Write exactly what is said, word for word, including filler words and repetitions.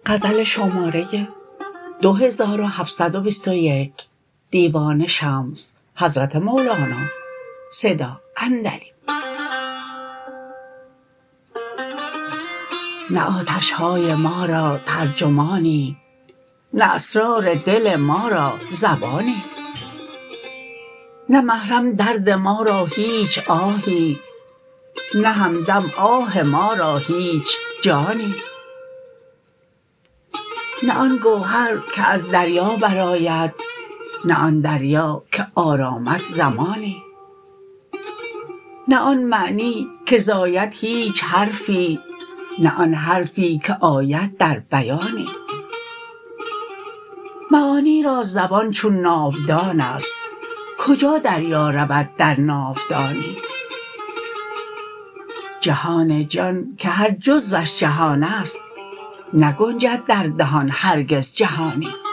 غزل شماره دو هزار و هفتصد و بیست و یک دیوان شمس حضرت مولانا صدا عندلیب. نه آتش‌های ما را ترجمانی، نه اسرار دل ما را زبانی، نه محرم درد ما را هیچ آهی، نه همدم آه ما را هیچ جانی. نه آن گوهر که از دریا برآید، نه آن دریا که آرامد زمانی، نه آن معنی که زاید هیچ حرفی، نه آن حرفی که آید در بیانی. معانی را زبان چون ناودان است، کجا دریا رود در ناودانی. جهان جان که هر جزوش جهان است، نگنجد در دهان هرگز جهانی.